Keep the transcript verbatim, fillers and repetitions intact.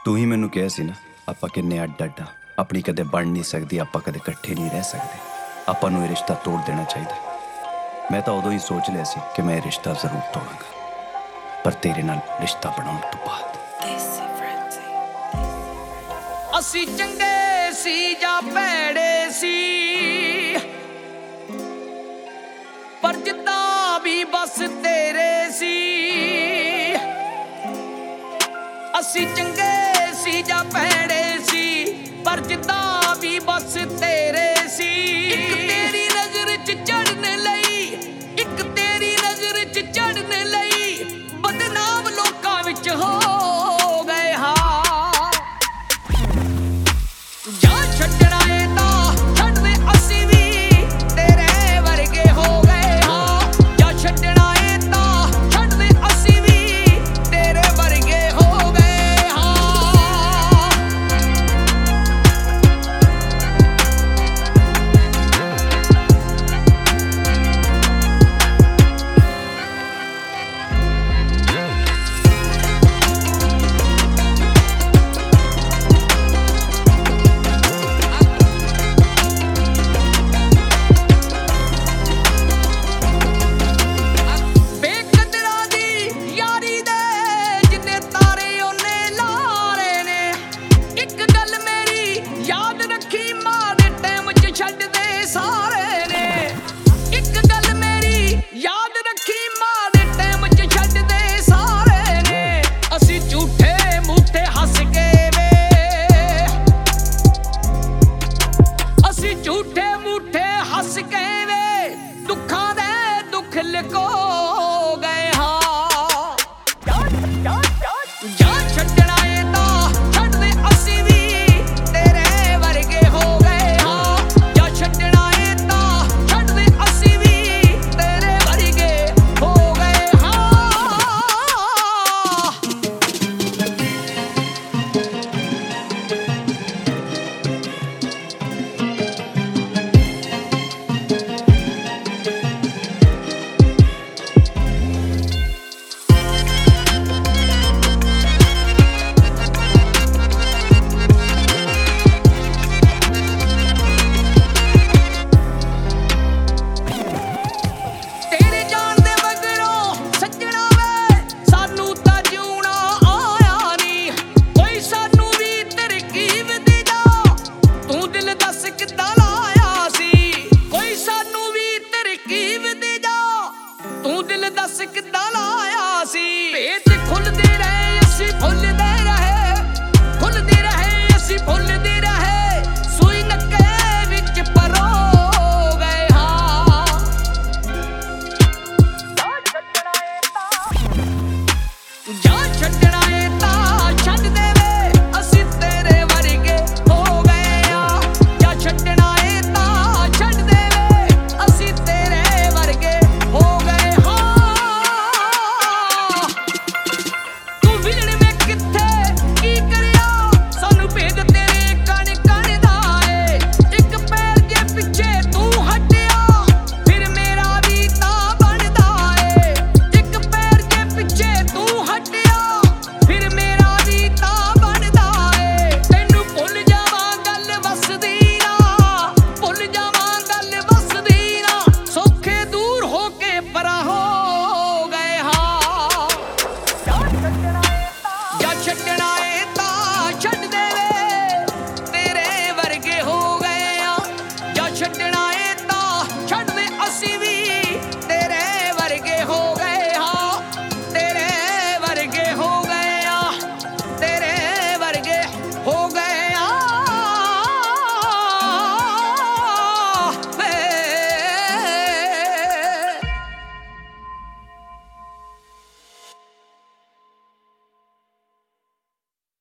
ਤੂੰ ਹੀ ਮੈਨੂੰ ਕਿਹਾ ਸੀ ਨਾ ਆਪਾਂ ਕਿੰਨੇ ਅੱਡ ਅੱਡ ਆ, ਆਪਣੀ ਕਦੇ ਬਣ ਨਹੀਂ ਸਕਦੀ, ਆਪਾਂ ਕਦੇ ਇਕੱਠੇ ਨਹੀਂ ਰਹਿ ਸਕਦੇ, ਆਪਾਂ ਨੂੰ ਇਹ ਰਿਸ਼ਤਾ ਤੋੜ ਦੇਣਾ ਚਾਹੀਦਾ। ਮੈਂ ਤਾਂ ਉਦੋਂ ਹੀ ਸੋਚ ਲਿਆ ਸੀ ਕਿ ਮੈਂ ਇਹ ਰਿਸ਼ਤਾ ਜ਼ਰੂਰ ਤੋੜਾਂਗਾ, ਪਰ ਤੇਰੇ ਨਾਲ ਰਿਸ਼ਤਾ ਬਣਾਉਣ ਤੋਂ ਬਾਅਦ। ਅਸੀਂ ਚੰਗੇ ਸੀ ਜਾਂ ਭੈੜੇ ਸੀ, ਪਰ ਜਿੱਦਾਂ ਵੀ ਬਸ ਤੇਰੇ ਸੀ। ਅਸੀਂ ਚੰਗੇ ਸੀ ਜਾਂ ਭੈੜੇ ਸੀ, ਪਰ ਜਿੱਦਾਂ ਵੀ ਬਸ ਤੇਰੇ ਸੀ। ਇੱਕ ਤੇਰੀ ਨਜ਼ਰ 'ਚ ਚੜਨ ਲਈ, ਇੱਕ ਤੇਰੀ ਨਜ਼ਰ 'ਚ ਚੜਨ ਲਈ ਬਦਨਾਮ ਲੋਕਾਂ ਵਿੱਚ ਹੋ ਗਏ ਹਾਂ। ਜਾਂ ਛੱਡਣਾ ਏ ਤਾਂ ਛੱਡ ਦੇ, ਅਸੀਂ ਵੀ ਤੇਰੇ ਵਰਗੇ ਹੋ ਗਏ ਹਾਂ। ਜਾਂ ਛੱਡਣਾ ਏ ਤਾਂ ਛੱਡ ਦੇ, ਅਸੀਂ ਵੀ ਤੇਰੇ ਵਰਗੇ ਹੋ ਗਏ ਹਾਂ। ਬੇਕਦਰਾਂ ਦੀ ਯਾਰੀ ਦੇ ਜਿੰਨੇ ਤਾਰੇ ਉਹਨੇ ਲਾਰੇ ਨੇ। ਇੱਕ ਗੱਲ ਮੇਰੀ ਯਾਦ ਰੱਖੀ, ਮਾਂ ਦੇ ਟਾਈਮ 'ਚ ਛੱਡਦੇ ਸਾਰੇ ਨੇ। ਇੱਕ ਗੱਲ ਮੇਰੀ ਯਾਦ ਰੱਖੀ, ਮਾਂ ਦੇ ਟਾਈਮ 'ਚ ਛੱਡਦੇ ਸਾਰੇ ਨੇ। ਅਸੀਂ ਝੂਠੇ ਮੂਠੇ ਹੱਸ ਕੇ ਵੇ, ਅਸੀਂ ਝੂਠੇ ਮੂਠੇ ਹੱਸ ਕੇ ਵੇ ਦੁੱਖਾਂ ਦੇ ਦੁੱਖ ਲੁਕੋ ਗਏ ਹਾਂ। ਜਾਂ ਛੱਡਣਾ ਏ ਤਾਂ ਛੱਡ ਦੇ, ਅਸੀਂ ਵੀ ਤੇਰੇ ਵਰਗੇ ਹੋ ਗਏ ਹਾਂ। ਜਾਂ ਛੱਡਣਾ ਏ ਤਾਂ ਛੱਡ ਦੇ, ਅਸੀਂ ਵੀ ਤੇਰੇ ਵਰਗੇ ਹੋ ਗਏ ਹਾਂ। ਤੇਰੇ ਜਾਣ ਦੇ ਮਗਰੋਂ ਸੱਜਣਾ ਵੇ ਸਾਨੂੰ ਤਾਂ ਜਿਉਣਾ ਆਇਆ ਨੀ। ਕੋਈ ਸਾਨੂੰ ਵੀ ਤਰਕੀਬ ਦੇ ਜਾ, ਤੂੰ ਦਿਲ ਦੱਸ ਕਿੱਦਾਂ ਲਾਇਆ ਸੀ। ਕੋਈ ਸਾਨੂੰ ਵੀ ਤਰਕੀਬ ਦੇ ਜਾ, ਤੂੰ ਦਿਲ ਦੱਸ ਕਿੱਦਾਂ ਲਾਇਆ ਸੀ। ਭੇਤ ਖੁੱਲਦੇ ਰਹੇ ਅਸੀਂ ਫੁੱਲਦੇ ਰਹੇ, ਖੁੱਲਦੇ ਰਹੇ ਅਸੀਂ ਫੁੱਲਦੇ ਰਹੇ। ਸੂਈ ਨੱਕੇ ਵਿੱਚ ਪਰੋ ਗਏ ਹਾਂ। ਜਾਂ ਛੱਡਣਾ ਏ ਤਾਂ ਛੱਡ ਦੇ ਵੇ, ਅਸੀਂ ਤੇਰੇ ਵਰਗੇ ਹੋ ਗਏ ਹਾਂ। ਜਾਂ ਛੱਡਣਾ ਏ ਤਾਂ ਛੱਡ ਦੇ ਵੇ, ਅਸੀਂ ਤੇਰੇ ਵਰਗੇ ਹੋ ਗਏ ਹਾਂ। ਤੂੰ ਵਿਲਣ ਵੇ ਕਿੱਥੇ ਕੀ ਕਰਿਆ, ਸਾਨੂੰ ਭੇਦ ਤੇਰੇ ਕਣ ਕਣ ਦਾ ਏ। ਇੱਕ ਪੈਰ ਜੇ ਪਿੱਛੇ ਤੂੰ ਹਟਿਆ, ਫਿਰ ਮੇਰਾ ਵੀ ਤਾਂ ਬਣਦਾ ਏ। ਇੱਕ ਪੈਰ ਜੇ ਪਿੱਛੇ ਤੂੰ ਹਟਿਆ, ਫਿਰ ਮੇਰਾ ਵੀ ਤਾਂ ਬਣਦਾ ਏ। ਤੈਨੂੰ ਭੁੱਲ ਜਾਵਾਂ ਗੱਲ ਵਸਦੀ ਨਾ, ਭੁੱਲ ਜਾਵਾਂ ਗੱਲ ਵਸਦੀ ਨਾ। ਸੌਖੇ ਦੂਰ ਹੋ ਕੇ ਪਰਾਂ ਹੋ ਗਏ ਹਾਂ। ਜਾਂ ਛੱਡਣਾ ਏ